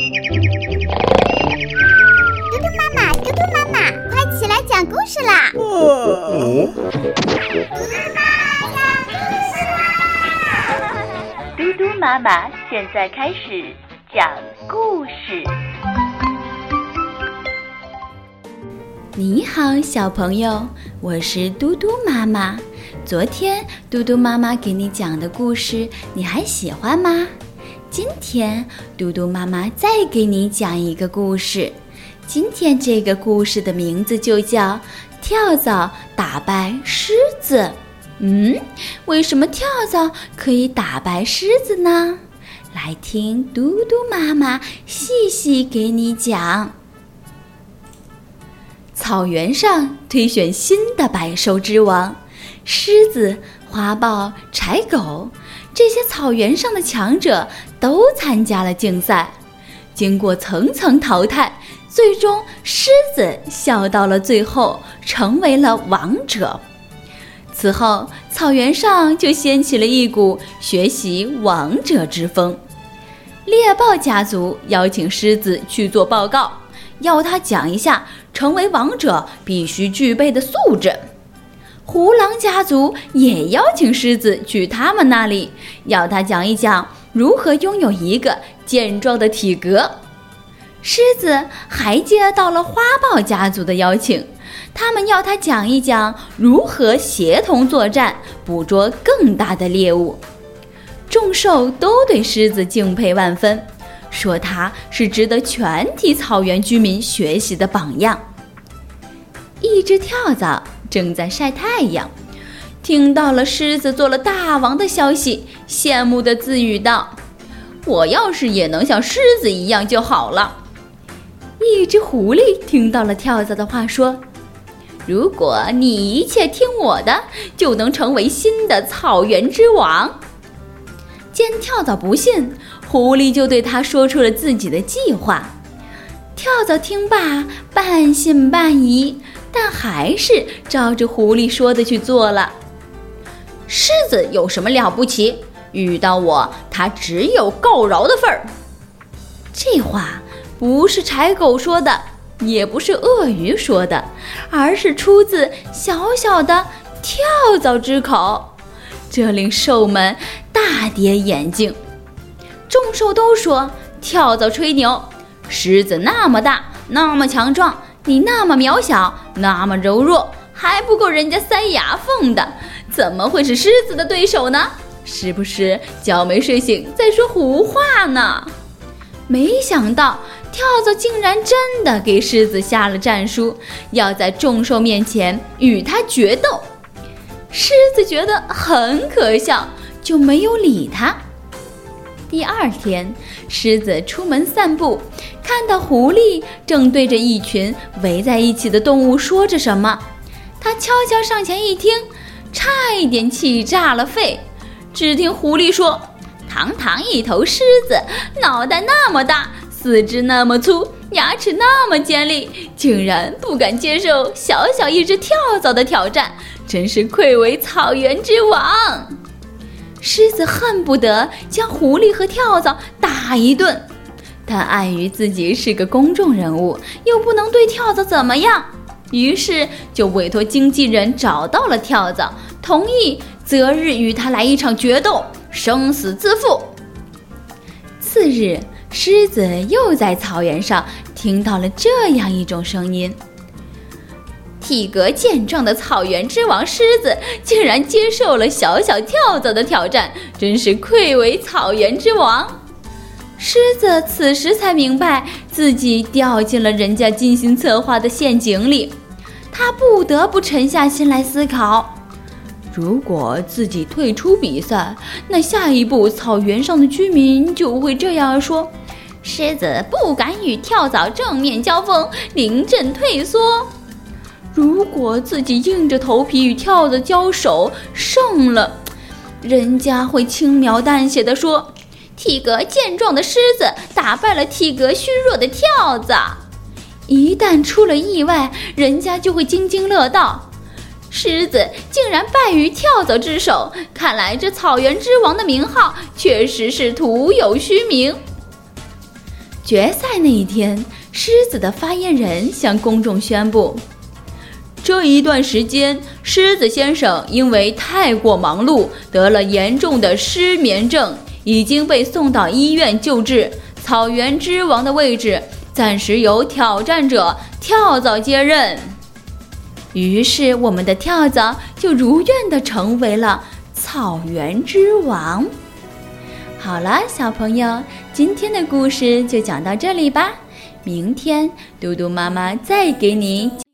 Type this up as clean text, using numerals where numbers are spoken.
嘟嘟妈妈，快起来讲故事啦！ 嘟嘟妈妈现在开始讲故事。 你好，小朋友，我是嘟嘟妈妈。昨天嘟嘟妈妈给你讲的故事，你还喜欢吗？今天嘟嘟妈妈再给你讲一个故事。今天这个故事的名字就叫跳蚤打败狮子。为什么跳蚤可以打败狮子呢？来听嘟嘟妈妈细细给你讲。草原上推选新的百兽之王，狮子、花豹、豺狗，这些草原上的强者都参加了竞赛。经过层层淘汰，最终狮子笑到了最后，成为了王者。此后，草原上就掀起了一股学习王者之风。猎豹家族邀请狮子去做报告，要他讲一下成为王者必须具备的素质。狐狼家族也邀请狮子去他们那里，要他讲一讲如何拥有一个健壮的体格。狮子还接到了花豹家族的邀请，他们要他讲一讲如何协同作战，捕捉更大的猎物。众兽都对狮子敬佩万分，说他是值得全体草原居民学习的榜样。一只跳蚤正在晒太阳，听到了狮子做了大王的消息，羡慕地自语道：我要是也能像狮子一样就好了。一只狐狸听到了跳蚤的话，说：如果你一切听我的，就能成为新的草原之王。见跳蚤不信，狐狸就对他说出了自己的计划。跳蚤听罢，半信半疑，但还是照着狐狸说的去做了。狮子有什么了不起？遇到我，它只有告饶的份儿。这话不是豺狗说的，也不是鳄鱼说的，而是出自小小的跳蚤之口，这令兽们大跌眼镜。众兽都说跳蚤吹牛，狮子那么大，那么强壮，你那么渺小，那么柔弱，还不够人家塞牙缝的，怎么会是狮子的对手呢？是不是觉没睡醒在说胡话呢？没想到跳蚤竟然真的给狮子下了战书，要在众兽面前与他决斗。狮子觉得很可笑，就没有理他。第二天，狮子出门散步，看到狐狸正对着一群围在一起的动物说着什么。他悄悄上前一听，差一点气炸了肺。只听狐狸说：堂堂一头狮子，脑袋那么大，四肢那么粗，牙齿那么尖利，竟然不敢接受小小一只跳蚤的挑战，真是愧为草原之王。狮子恨不得将狐狸和跳蚤打一顿，但碍于自己是个公众人物，又不能对跳蚤怎么样，于是就委托经纪人找到了跳蚤，同意择日与他来一场决斗，生死自负。次日，狮子又在草原上听到了这样一种声音：体格健壮的草原之王狮子竟然接受了小小跳蚤的挑战，真是愧为草原之王。狮子此时才明白自己掉进了人家精心策划的陷阱里，他不得不沉下心来思考，如果自己退出比赛，那下一步草原上的居民就会这样说：狮子不敢与跳蚤正面交锋，临阵退缩。如果自己硬着头皮与跳蚤交手，胜了，人家会轻描淡写地说：体格健壮的狮子打败了体格虚弱的跳蚤。一旦出了意外，人家就会津津乐道，狮子竟然败于跳蚤之手，看来这草原之王的名号确实是徒有虚名。 决赛那一天，狮子的发言人向公众宣布，这一段时间，狮子先生因为太过忙碌，得了严重的失眠症，已经被送到医院救治。草原之王的位置暂时由挑战者跳蚤接任。于是我们的跳蚤就如愿地成为了草原之王。好了，小朋友，今天的故事就讲到这里吧。明天嘟嘟妈妈再给你